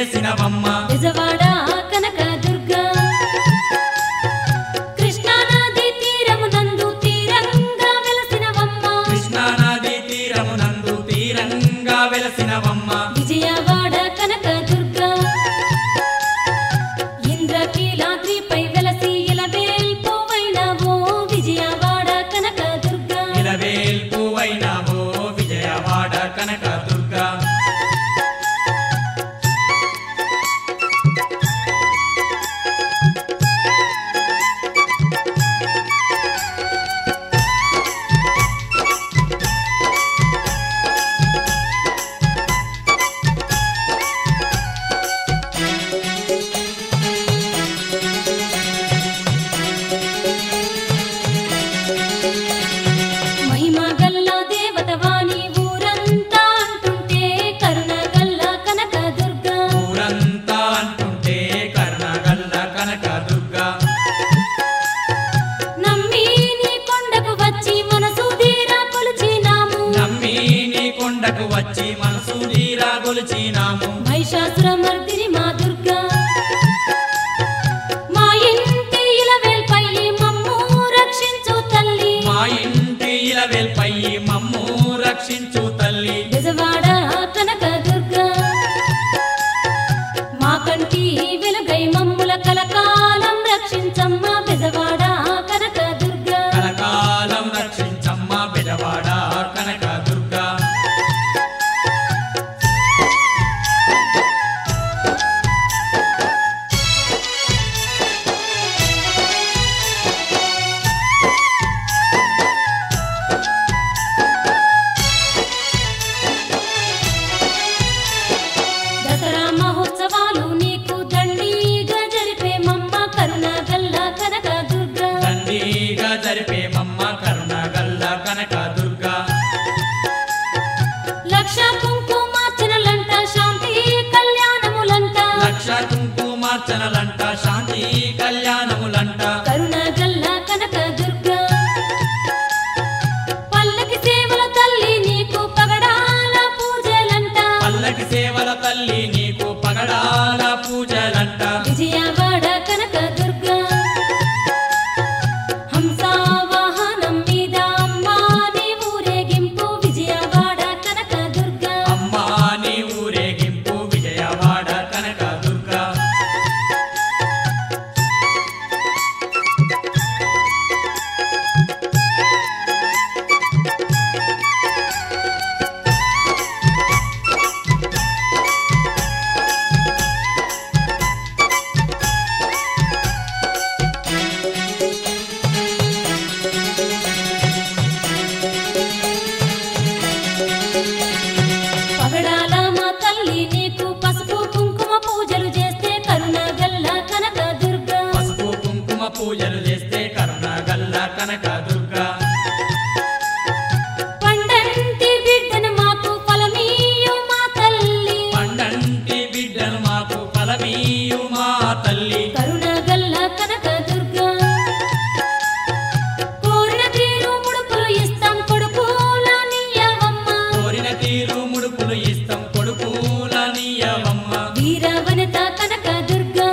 చేసినవమ్మ బెజవాడ కనక దుర్గా కృష్ణానది తీరమునందు తీరంగా వెలసినవమ్మ కృష్ణానది తీరమునందు తీరంగా వెలసినవమ్మ విజయవాడ కనక దుర్గా ఇంద్రకీలాద్రిపై వెలసి ఇలవేల్పువైనవో విజయవాడ కనక దుర్గా ఇలవేల్పువైనవో విజయవాడ కనక దుర్గా మహిమ గల్ల దేవతవాణి ఊరంతా అంటుంటే కరుణ గల్ల కనక దుర్గా ఊరంతా అంటుంటే కరుణగల్ల కనక దుర్గా నమ్మి నీ కొండకు వచ్చి మనసు తీరా కొలిచినాము నమ్మి నీ కొండకు వచ్చి మనసు తీరా గొలిచినాము మహిషాసురమర్దిని మా దుర్గా మా ఇంటి ఇలవేల్పై మమ్ము రక్షించు తల్లి మా ఇంటి ఇలవేల్పై మమ్ము రక్షించు తల్లి బెజవాడ కనక దుర్గా మా కంటి వెలుగై మమ్ముల కలకాలం రక్షించమ్మ బెజవాడ కనక దుర్గా కలకాలం రక్షించమ్మ బెజవాడ కనక దుర్గా దసరా మహోత్సవాలు నీకు దండిగా జరిపే మమ్మ కరుణ గల్ల కనక దుర్గా దండిగా జరిపే మమ్మ కరుణగల్ల కనక దుర్గా లక్ష కుంకుమార్చనలంట శాంతి కళ్యాణములంట లక్ష కుంకుమార్చనలంట శాంతి కళ్యాణములంట కరుణ గల్ల కనక దుర్గా పల్లకి సేవల తల్లి నీకు పగడాల పూజలంట పల్లకి సేవల తల్లి నీకు పగడాల పూజలంట విజయవాడ కనక దుర్గా హంసవాహనం మీద అమ్మా నీ ఊరేగింపు విజయవాడ కనక దుర్గా అమ్మా నీ ఊరేగింపు విజయవాడ కనక దుర్గా పగడాల మా తల్లి నీకు పసుపు కుంకుమ పూజలు చేస్తే కరుణ గల్ల కనక దుర్గా పసుపు కుంకుమ పూజలు చేస్తే కరుణగల్ల కనక దుర్గా పండంటి బిడ్డను మాకు ఫలమీయు మా తల్లి పండంటి బిడ్డను మాకు ఫలమీయు మా తల్లి కరుణ గల్ల కనక దుర్గా కోరిన తీరు ముడుపులు ఇస్తాం కొడుకుల నీయవమ్మ కోరిన తీరు ముడుపులు ఇస్తాం కొడుకుల నీయవమ్మ వీరవనిత కనక దుర్గా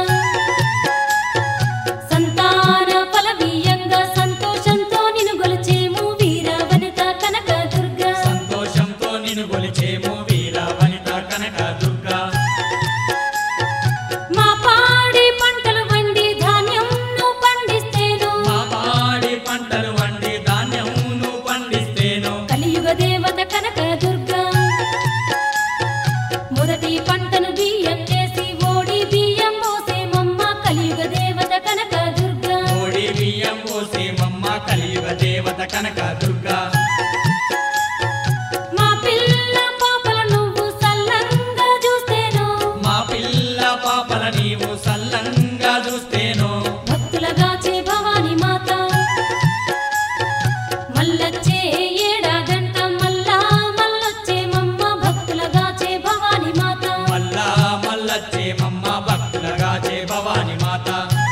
సంతాన ఫలమీయంగా సంతోషంతో నిన్ను గొలిచేము వీరవనిత కనక దుర్గా సంతోషంతో నిన్ను గొలిచేము వీర వనిత కనక దుర్గా మా పాడి పంటలు వండి ధాన్యం నువ్వు పండిస్తేను మా పాడి పంటలు వండి ధాన్యమును పండిస్తేను కలియుగ దేవత కనక దుర్గా మొదటి పంటను బియ్యం చేసి ఓడి బియ్యం పోసే మమ్మ కలియుగ దేవత కనక దుర్గా కోడి బియ్యం పోసి మమ్మ కలియుగ దేవత కనక దుర్గా మా పిల్ల పాపల నువ్వు సల్లంగా చూస్తేను మా పిల్ల పాపల నీవు సల్లంగా చూస్తేను భక్తులగాచే భవాని మాత మల్లచ్చే ఏడాదంట మల్లా మల్లొచ్చే మమ్మ భక్తులగాచే భవాని మాత మల్లా మల్లచ్చే మమ్మ భక్తులగాచే భవాని మాత